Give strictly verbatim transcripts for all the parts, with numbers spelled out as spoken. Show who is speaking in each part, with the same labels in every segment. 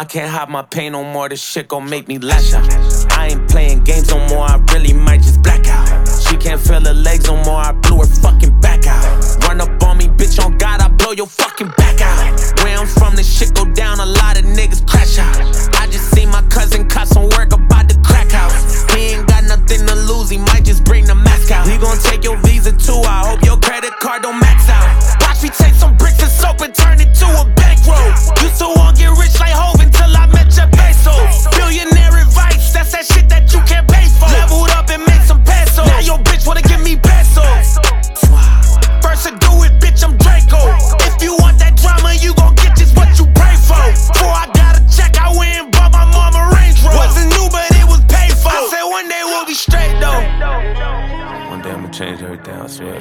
Speaker 1: I can't hide my pain no more, this shit gon' make me lash out. I ain't playing games no more, I really might just black out. She can't feel her legs no more, I blew her fucking back out. Run up on me, bitch, on God, I blow your fucking back out. Where I'm from, this shit go down, a lot of niggas crash out. I just seen my cousin caught some work about the crack house. He ain't got nothing to lose, he might just bring the mask out. We gon' take your visa too, I hope your credit card don't max out. Watch me take some bricks of soap and turn it to a bankroll. Used to want get rich like Hov until I met Jeff Bezos. Billionaire advice, that's that shit that you can't pay for. Leveled up and made some pesos. Now your bitch wanna give me pesos. First to do it, bitch, I'm Draco. If you want that drama, you gon' get just what you pray for. Before I got a check, I went and bought my mama Range Rover. Wasn't new, but it was paid for. I said one day we'll be straight though. One day I'ma change everything, I swear.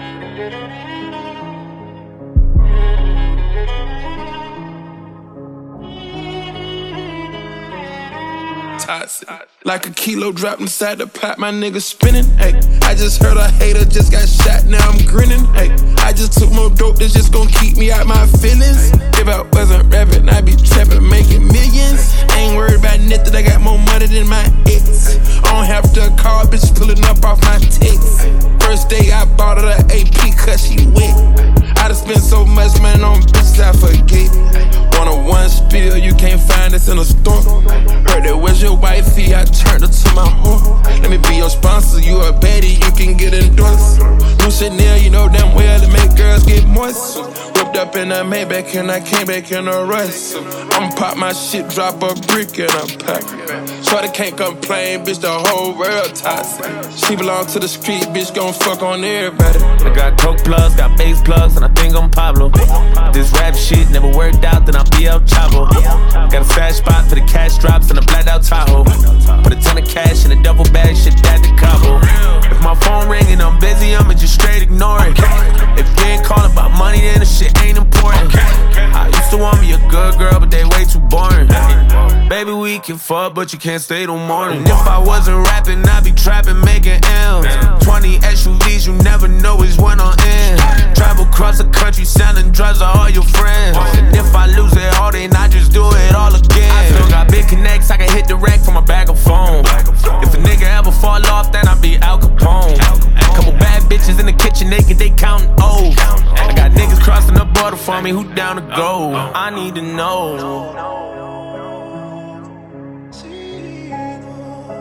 Speaker 2: Like a kilo dropped inside the pot, my nigga spinning. Ay, I just heard a hater just got shot, now I'm grinning. Ay, I just took more dope that's just gon' keep me out my feelings. If I wasn't rapping, I'd be trapping, making millions. Ain't worried about nothing, I got more money than my ex. I don't have to call, bitch pulling up off my text. First day I bought her the A P cause she wet. I done spent so much money on bitches I forget. One on one spill, you can't find this in a store. Heard that was your wifey, I turned her to my whore. Let me be your sponsor, you a baddie, you can get endorsed. New Chanel, you know damn well to make girls get moist. Whipped up in a Maybach and I came back in a rush. I'ma pop my shit, drop a brick in a pack. Shorty can't complain, bitch, the whole world toxic. She belong to the street, bitch, gon' fuck on everybody.
Speaker 1: I got coke plugs, got bass plugs, and I think I'm Pablo. This rap shit never worked out, then I'll be El Chavo. Got a stash spot for the cash drops and a blacked out Tahoe. Put a ton of cash in a double bag, shit that to Cabo. If my phone ring and I'm busy, I'ma just straight ignore it. If you ain't calling about money, then the shit ain't important. I used to want me a good girl, but they way too boring. Baby, we can fuck, but you can't stay till morning. If I wasn't rapping, I'd be trapping, making M's. Twenty S U Vs, you never know which one on end. Travel across the country, selling drugs to all your friends. And if I lose it all, then I just do it all again. I still got big connects, I can hit the rack from a bag of phone. If a nigga ever fall off, then I be Al Capone. Couple bad bitches in the kitchen, naked, they counting O's. I got niggas crossing the border for me, who down to go? I need to know.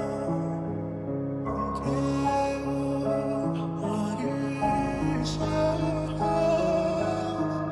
Speaker 3: Sorry.